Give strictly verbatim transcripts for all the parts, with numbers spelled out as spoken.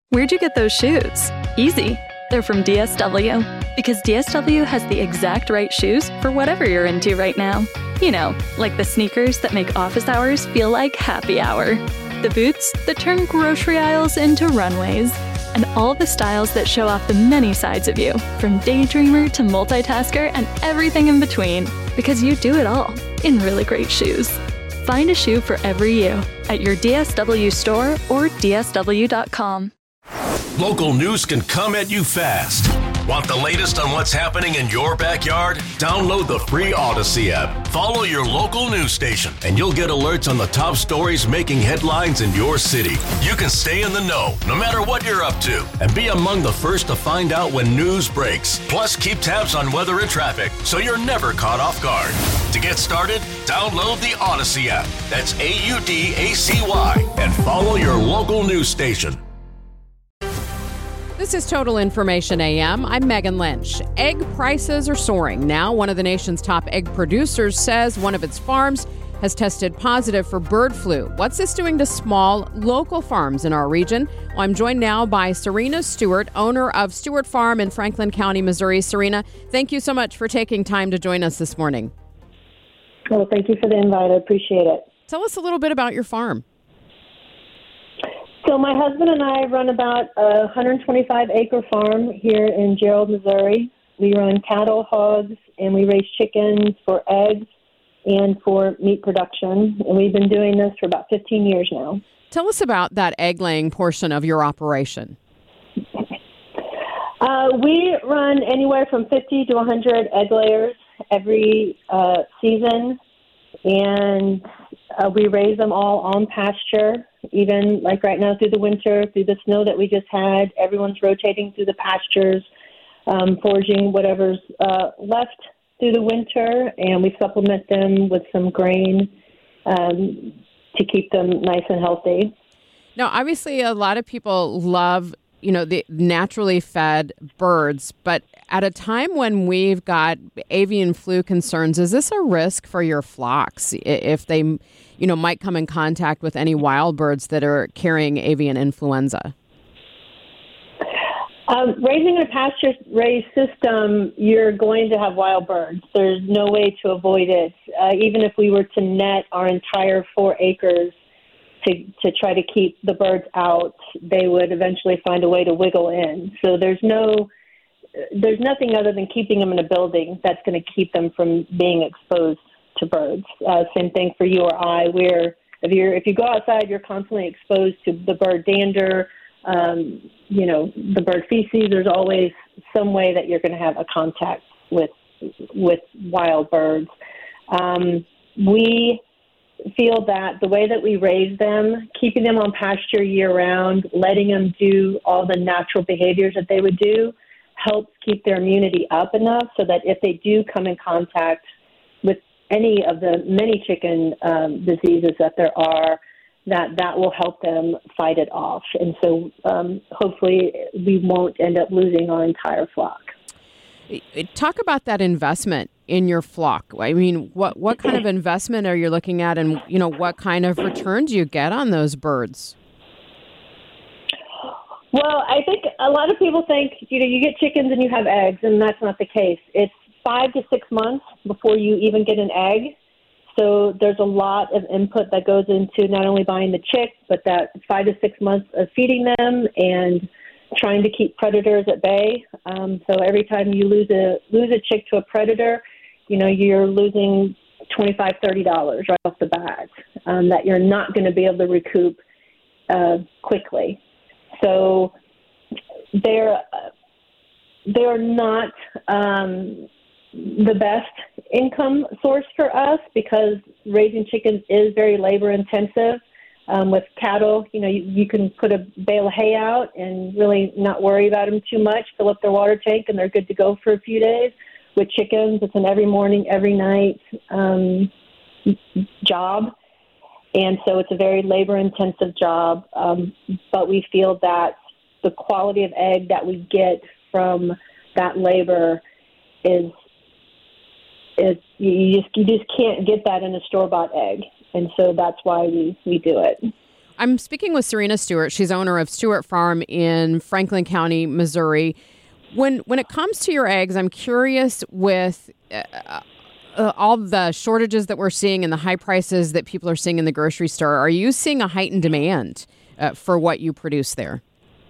Where'd you get those shoes? Easy. They're from D S W. Because D S W has the exact right shoes for whatever you're into right now. You know, like the sneakers that make office hours feel like happy hour. The boots that turn grocery aisles into runways. And all the styles that show off the many sides of you, from daydreamer to multitasker and everything in between. Because you do it all in really great shoes. Find a shoe for every you at your D S W store or D S W dot com. Local news can come at you fast. Want the latest on what's happening in your backyard? Download the free Odyssey app. Follow your local news station, and you'll get alerts on the top stories making headlines in your city. You can stay in the know, no matter what you're up to, and be among the first to find out when news breaks. Plus, keep tabs on weather and traffic, so you're never caught off guard. To get started, download the Odyssey app. That's A U D A C Y, and follow your local news station. This is Total Information A M. I'm Megan Lynch. Egg prices are soaring. Now, one of the nation's top egg producers says one of its farms has tested positive for bird flu. What's this doing to small, local farms in our region? Well, I'm joined now by Serena Stewart, owner of Stewart Farm in Franklin County, Missouri. Serena, thank you so much for taking time to join us this morning. Well, thank you for the invite. I appreciate it. Tell us a little bit about your farm. So my husband and I run about a one hundred twenty-five acre farm here in Gerald, Missouri. We run cattle, hogs, and we raise chickens for eggs and for meat production. And we've been doing this for about fifteen years now. Tell us about that egg laying portion of your operation. Uh, we run anywhere from fifty to one hundred egg layers every uh, season. And uh, we raise them all on pasture, even like right now through the winter, through the snow that we just had. Everyone's rotating through the pastures, um, foraging whatever's uh, left through the winter, and we supplement them with some grain um, to keep them nice and healthy. Now, obviously, a lot of people love, you know, the naturally fed birds, but at a time when we've got avian flu concerns, is this a risk for your flocks if they, you know, might come in contact with any wild birds that are carrying avian influenza? Um, raising a pasture-raised system, you're going to have wild birds. There's no way to avoid it. Uh, even if we were to net our entire four acres to, to try to keep the birds out, they would eventually find a way to wiggle in. So there's no... There's nothing other than keeping them in a building that's going to keep them from being exposed to birds. Uh, same thing for you or I. We're if you if you go outside, you're constantly exposed to the bird dander, um, you know, the bird feces. There's always some way that you're going to have a contact with with wild birds. Um, we feel that the way that we raise them, keeping them on pasture year round, letting them do all the natural behaviors that they would do, helps keep their immunity up enough so that if they do come in contact with any of the many chicken um, diseases that there are, that that will help them fight it off. And so um, hopefully we won't end up losing our entire flock. Talk about that investment in your flock. I mean, what, what kind of investment are you looking at, and, you know, what kind of return do you get on those birds? Well, I think a lot of people think, you know, you get chickens and you have eggs, and that's not the case. It's five to six months before you even get an egg. So there's a lot of input that goes into not only buying the chick, but that five to six months of feeding them and trying to keep predators at bay. Um, so every time you lose a lose a chick to a predator, you know, you're losing twenty-five dollars, thirty dollars right off the bat um, that you're not going to be able to recoup uh, quickly. So they're they're not um, the best income source for us because raising chickens is very labor intensive. Um, with cattle, you know, you, you can put a bale of hay out and really not worry about them too much, fill up their water tank, and they're good to go for a few days. With chickens, it's an every morning, every night um, job. And so it's a very labor-intensive job, um, but we feel that the quality of egg that we get from that labor is is you just you just can't get that in a store-bought egg, and so that's why we, we do it. I'm speaking with Serena Stewart. She's owner of Stewart Farm in Franklin County, Missouri. When when it comes to your eggs, I'm curious with uh, uh, all the shortages that we're seeing and the high prices that people are seeing in the grocery store. Are you seeing a heightened demand uh, for what you produce there?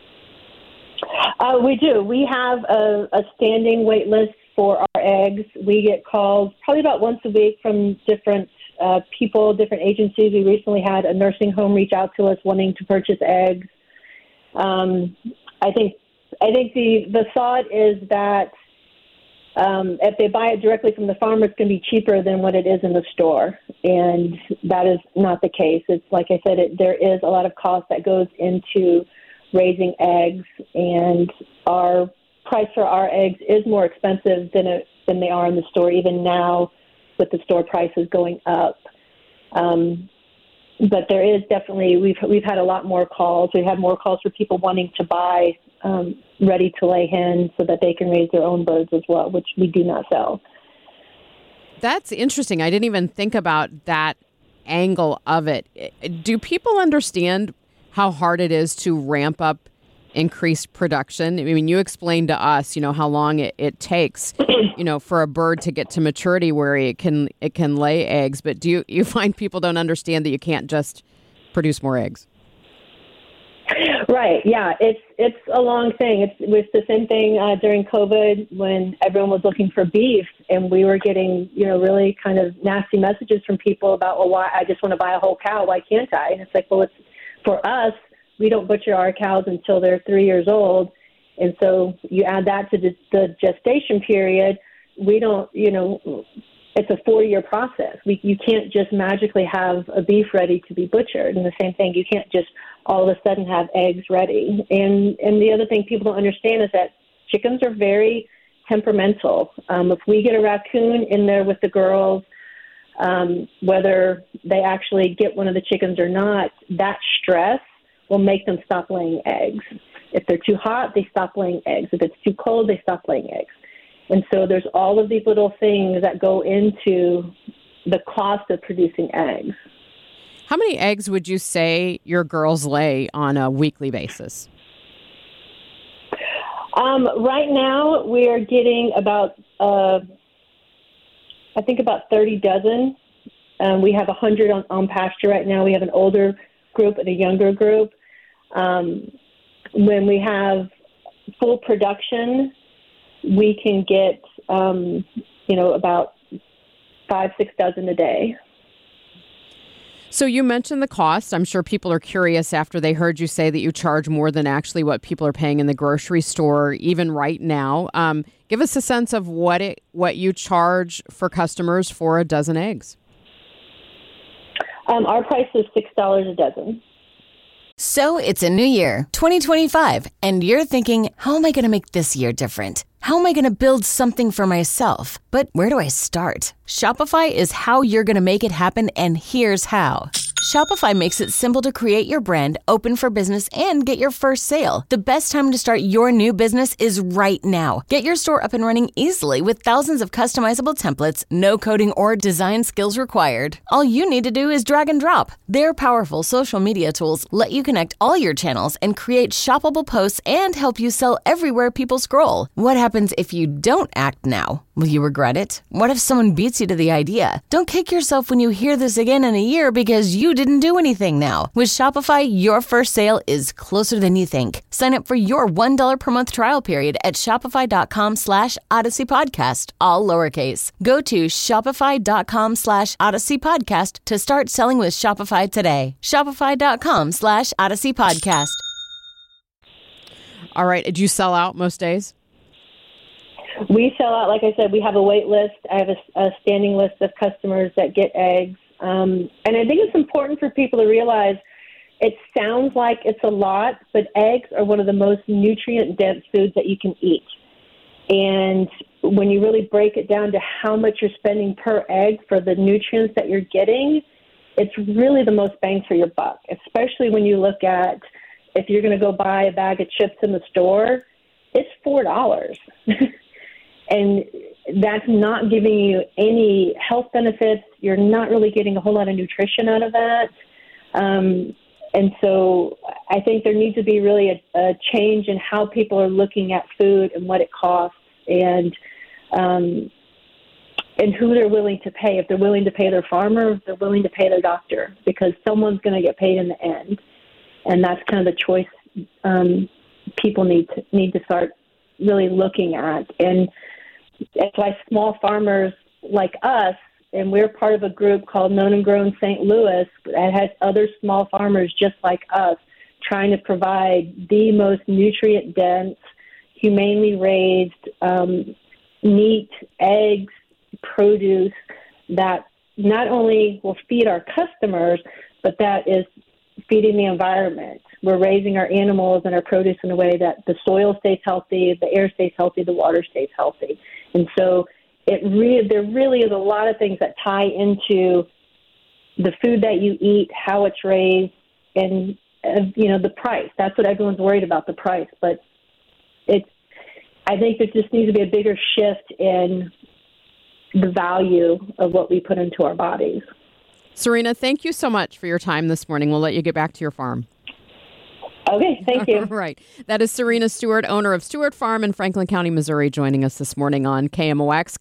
Uh, we do. We have a, a standing wait list for our eggs. We get calls probably about once a week from different uh, people, different agencies. We recently had a nursing home reach out to us wanting to purchase eggs. Um, I think I think the, the thought is that um, if they buy it directly from the farmer, it's going to be cheaper than what it is in the store. And that is not the case. It's like I said, it, there is a lot of cost that goes into raising eggs, and our price for our eggs is more expensive than it, than they are in the store, even now with the store prices going up. Um, but there is definitely, we've we've had a lot more calls. We've had more calls for people wanting to buy um, ready to lay hens so that they can raise their own birds as well, which we do not sell. That's interesting. I didn't even think about that angle of it. Do people understand how hard it is to ramp up increased production? I mean, you explained to us, you know, how long it, it takes, you know, for a bird to get to maturity where it can it can lay eggs. But do you, you find people don't understand that you can't just produce more eggs? Right. Yeah. It's it's a long thing. It's, it was the same thing uh, during COVID when everyone was looking for beef, and we were getting, you know, really kind of nasty messages from people about, well, why I just want to buy a whole cow. Why can't I? And it's like, well, it's for us. We don't butcher our cows until they're three years old. And so you add that to the, the gestation period. We don't, you know, it's a four-year process. We, you can't just magically have a beef ready to be butchered. And the same thing, you can't just all of a sudden have eggs ready. And, and the other thing people don't understand is that chickens are very temperamental. Um, if we get a raccoon in there with the girls, um, whether they actually get one of the chickens or not, that stress will make them stop laying eggs. If they're too hot, they stop laying eggs. If it's too cold, they stop laying eggs. And so there's all of these little things that go into the cost of producing eggs. How many eggs would you say your girls lay on a weekly basis? Um, right now, we are getting about, uh, I think about thirty dozen. Um, we have one hundred on, on pasture right now. We have an older group and a younger group. Um, when we have full production, we can get, um, you know, about five, six dozen a day. So you mentioned the cost. I'm sure people are curious after they heard you say that you charge more than actually what people are paying in the grocery store, even right now. Um, give us a sense of what it what you charge for customers for a dozen eggs. Um, our price is six dollars a dozen. So it's a new year, twenty twenty-five, and you're thinking, how am I going to make this year different? How am I going to build something for myself? But where do I start? Shopify is how you're going to make it happen, and here's how. Shopify makes it simple to create your brand, open for business, and get your first sale. The best time to start your new business is right now. Get your store up and running easily with thousands of customizable templates, no coding or design skills required. All you need to do is drag and drop. Their powerful social media tools let you connect all your channels and create shoppable posts and help you sell everywhere people scroll. What happens if you don't act now? Will you regret it? What if someone beats you to the idea? Don't kick yourself when you hear this again in a year because you didn't do anything now. With Shopify, your first sale is closer than you think. Sign up for your one dollar per month trial period at shopify.com slash Odyssey Podcast, all lowercase. Go to shopify.com slash Odyssey Podcast to start selling with Shopify today. Shopify.com slash Odyssey Podcast. All right. Did you sell out most days? We sell out, like I said, we have a wait list. I have a, a standing list of customers that get eggs. Um, and I think it's important for people to realize it sounds like it's a lot, but eggs are one of the most nutrient-dense foods that you can eat. And when you really break it down to how much you're spending per egg for the nutrients that you're getting, it's really the most bang for your buck, especially when you look at if you're going to go buy a bag of chips in the store, it's four dollars. And that's not giving you any health benefits. You're not really getting a whole lot of nutrition out of that. Um, and so I think there needs to be really a, a change in how people are looking at food and what it costs, and um, and who they're willing to pay. If they're willing to pay their farmer, if they're willing to pay their doctor, because someone's going to get paid in the end, and that's kind of the choice um, people need to need to start really looking at. And that's why small farmers like us, and we're part of a group called Known and Grown Saint Louis that has other small farmers just like us, trying to provide the most nutrient-dense, humanely raised um, meat, eggs, produce that not only will feed our customers, but that is feeding the environment. We're raising our animals and our produce in a way that the soil stays healthy, the air stays healthy, the water stays healthy. And so it really, there really is a lot of things that tie into the food that you eat, how it's raised, and, uh, you know, the price. That's what everyone's worried about, the price. But it's, I think there just needs to be a bigger shift in the value of what we put into our bodies. Serena, thank you so much for your time this morning. We'll let you get back to your farm. Okay, thank you. All right. That is Serena Stewart, owner of Stewart Farm in Franklin County, Missouri, joining us this morning on K M O X.